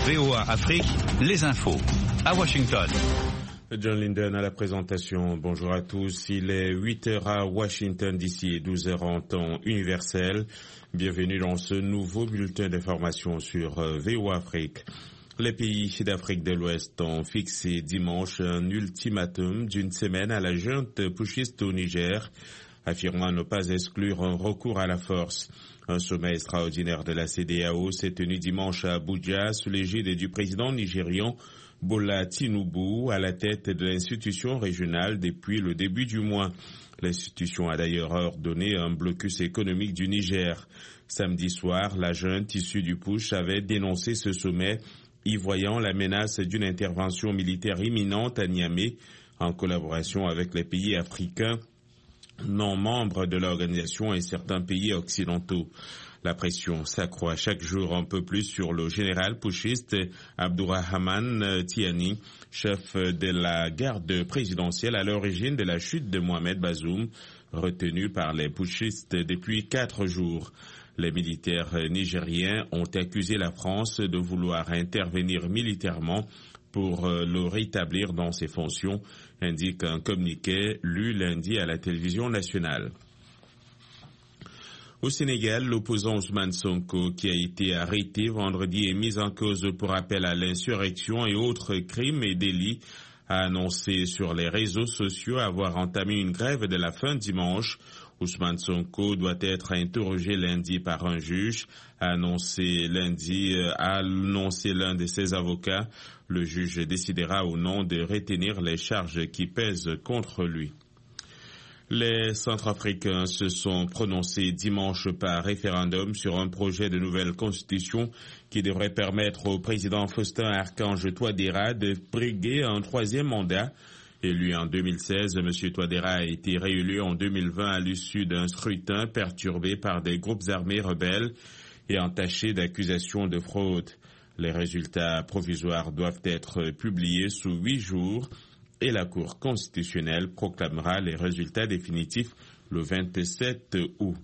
VOA Afrique, les infos. À Washington. John Linden à la présentation. Bonjour à tous. Il est 8h à Washington d'ici et 12h en temps universel. Bienvenue dans ce nouveau bulletin d'information sur VOA Afrique. Les pays d'Afrique de l'Ouest ont fixé dimanche un ultimatum d'une semaine à la junte putschiste au Niger, affirmant ne pas exclure un recours à la force. Un sommet extraordinaire de la CEDEAO s'est tenu dimanche à Abuja sous l'égide du président nigérian Bola Tinubu à la tête de l'institution régionale depuis le début du mois. L'institution a d'ailleurs ordonné un blocus économique du Niger. Samedi soir, la junte issue du putsch avait dénoncé ce sommet, y voyant la menace d'une intervention militaire imminente à Niamey en collaboration avec les pays africains non membres de l'organisation et certains pays occidentaux. La pression s'accroît chaque jour un peu plus sur le général putschiste Abdourahmane Tiani, chef de la garde présidentielle à l'origine de la chute de Mohamed Bazoum, retenu par les putschistes depuis 4 jours. Les militaires nigériens ont accusé la France de vouloir intervenir militairement pour le rétablir dans ses fonctions, indique un communiqué lu lundi à la télévision nationale. Au Sénégal, l'opposant Ousmane Sonko, qui a été arrêté vendredi et mis en cause pour appel à l'insurrection et autres crimes et délits, a annoncé sur les réseaux sociaux avoir entamé une grève de la faim dimanche. Ousmane Sonko doit être interrogé lundi par un juge, a annoncé l'un de ses avocats. Le juge décidera ou non de retenir les charges qui pèsent contre lui. Les Centrafricains se sont prononcés dimanche par référendum sur un projet de nouvelle constitution qui devrait permettre au président Faustin Archange Touadéra de briguer un 3e mandat. Élu en 2016, M. Touadéra a été réélu en 2020 à l'issue d'un scrutin perturbé par des groupes armés rebelles et entaché d'accusations de fraude. Les résultats provisoires doivent être publiés sous 8 jours et la Cour constitutionnelle proclamera les résultats définitifs le 27 août.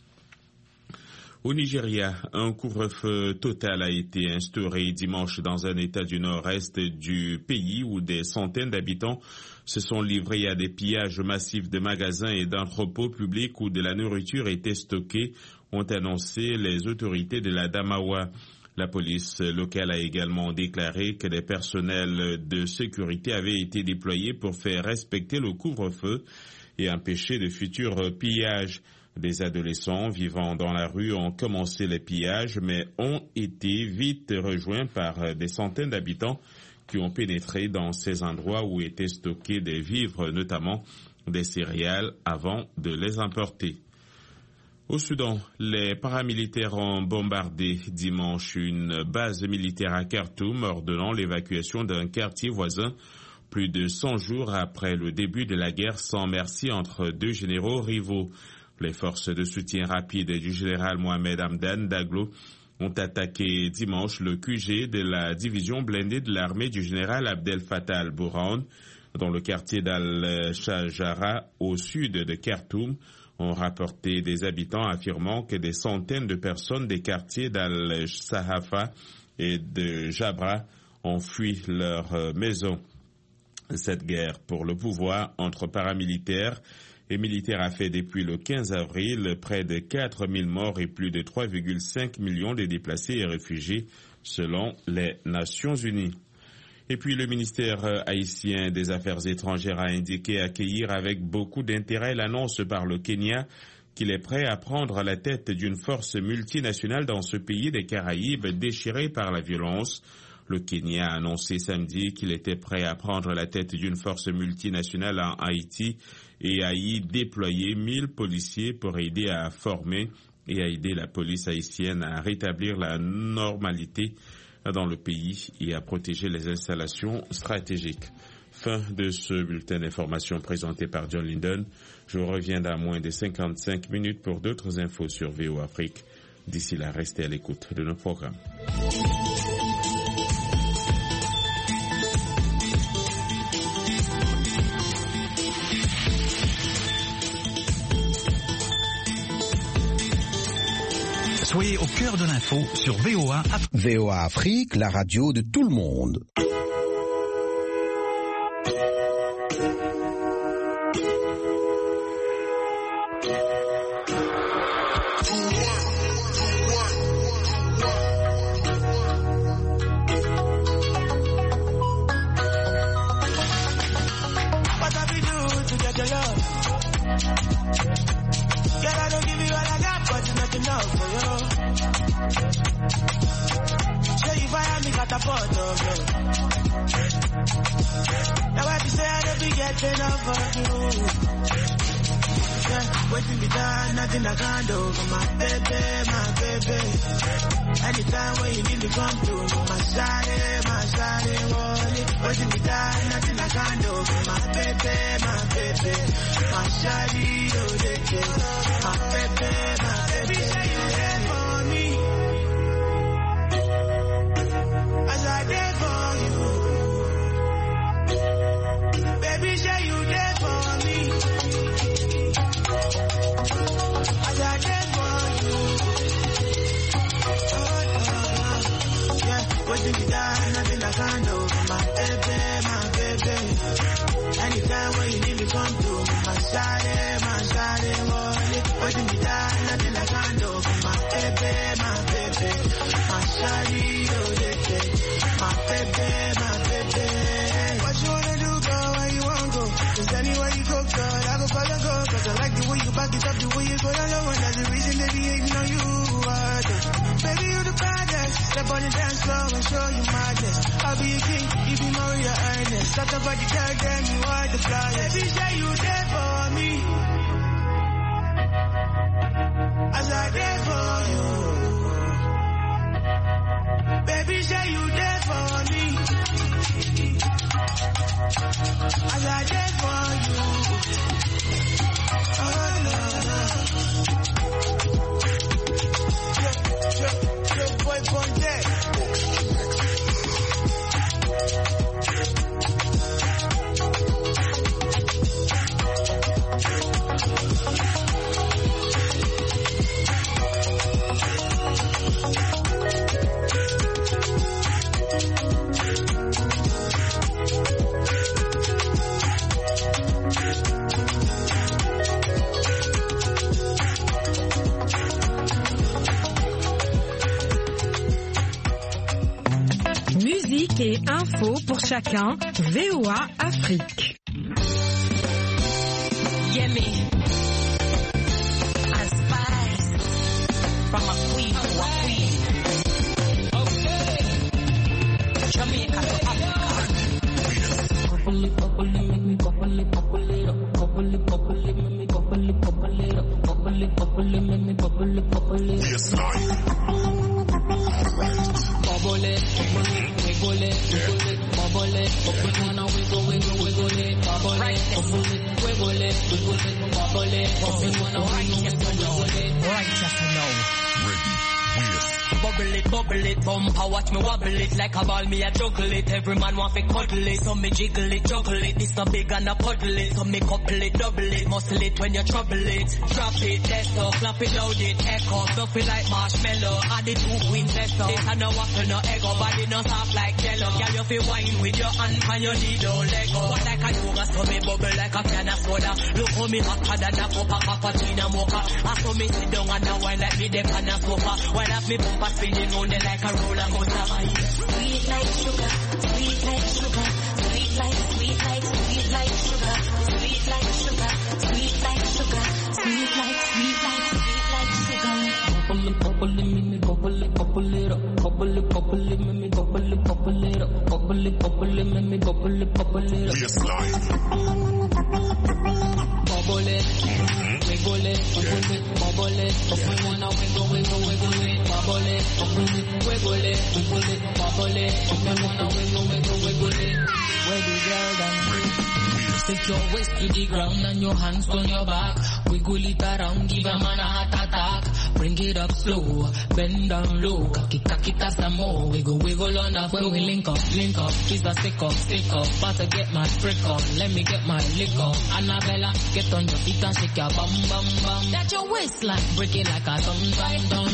Au Nigeria, un couvre-feu total a été instauré dimanche dans un État du nord-est du pays où des centaines d'habitants se sont livrés à des pillages massifs de magasins et d'entrepôts publics où de la nourriture était stockée, ont annoncé les autorités de la Damawa. La police locale a également déclaré que des personnels de sécurité avaient été déployés pour faire respecter le couvre-feu et empêcher de futurs pillages. Des adolescents vivant dans la rue ont commencé les pillages, mais ont été vite rejoints par des centaines d'habitants qui ont pénétré dans ces endroits où étaient stockés des vivres, notamment des céréales, avant de les emporter. Au Soudan, les paramilitaires ont bombardé dimanche une base militaire à Khartoum, ordonnant l'évacuation d'un quartier voisin plus de 100 jours après le début de la guerre sans merci entre deux généraux rivaux. Les forces de soutien rapide du général Mohamed Hamdan Daglo ont attaqué dimanche le QG de la division blindée de l'armée du général Abdel Fattah al-Burhan dans le quartier d'Al-Shajara au sud de Khartoum. Ont rapporté des habitants affirmant que des centaines de personnes des quartiers d'Al-Sahafa et de Jabra ont fui leur maison. Cette guerre pour le pouvoir entre paramilitaires et militaires a fait depuis le 15 avril près de 4000 morts et plus de 3,5 millions de déplacés et réfugiés selon les Nations Unies. Et puis le ministère haïtien des Affaires étrangères a indiqué accueillir avec beaucoup d'intérêt l'annonce par le Kenya qu'il est prêt à prendre la tête d'une force multinationale dans ce pays des Caraïbes déchiré par la violence. Le Kenya a annoncé samedi qu'il était prêt à prendre la tête d'une force multinationale en Haïti et à y déployer 1000 policiers pour aider à former et à aider la police haïtienne à rétablir la normalité dans le pays et à protéger les installations stratégiques. Fin de ce bulletin d'information présenté par John Linden. Je reviens dans moins de 55 minutes pour d'autres infos sur VOA Afrique. D'ici là, restez à l'écoute de nos programmes. Soyez au cœur de l'info sur VOA. VOA Afrique, la radio de tout le monde. Waiting be done, nothing I can't do for my baby, my baby. Anytime when you need me come through, my shawty, wallet. Waiting be done, nothing I can't do for my baby, my shawty, oh, my baby, say you there for me. As I there for you, baby, say you there for me. As I did for you. Yeah, waiting to die, nothing I can't do. My baby, anytime when you need me come through. My shawty, wallet. Waiting to die, nothing I can't do. My baby, my shawty, oh yeah, my baby. What you wanna do, girl? Where you wanna go? Cause anywhere you go, girl, I go follow, go. Cause I like the way you back it up, the way you go down low. And that's the reason they be hating on you. Baby, you the baddest. Step on the dance floor and show you madness. I'll be a king, you be Maria Ernest. Talk about the girl, girl, you are the flyest. Baby, say you there for me. As I there for you. Baby, say you there for me. As I there for you. Oh, no. Your boy on deck. Musique et info pour chacun, VOA Afrique. Yemi, a spice from a queen to a queen. Okay, Jamaica to Africa. Bubble it, make me bubble it up. Bubble it, make me bubble it up. Bubble it, make me bubble it up. Yes, bubble it, wiggle it, bubble it, wanna wiggle it, bubble it, wiggle it, bubble it, wanna wiggle it, right, just know. Ready, bubble it, bumper, watch me wobble it like a ball, me a juggle it. Every man want to cuddle it, so me jiggle it, juggle it. This so big and a puddle it, so me couple it, double it, muscle it when you trouble it. Drop it, test up, clap it, load it, echo, stuff it like marshmallow. Add it to queen test up. This a no waffle, no egg, body no soft like jello. Girl, you feel wine with your hand and your knee don't let go. What like a yoga, so me bubble like a can of soda. Look how me hotter than a cup of cappuccino mocha. I saw me sit down and a wine like me the pan of sofa. While have me bumper spinning on it like a roller coaster. Sweet like sugar, sweet like sugar, sweet like sugar, sweet like sugar, sweet like sugar, sweet like sugar. Bubble it, make me bubble it up. Bubble it, make me bubble it up. Bubble it, make me bubble it up. Yes, life. Bubble it, wiggle it, bubble it. If we wanna wiggle it, bubble it, wiggle it, bubble it. If we wanna wiggle it. Where the girl done? Take your waist to the ground and your hands on your back. Wiggle it around, give a man a heart attack. Bring it up slow, bend down low. Cocky some more. Wiggle on up when we link up. She's a stick up. About to get my frick on, let me get my lick on. Annabella, get on your feet and shake your bum. That your waistline, break it like a dum.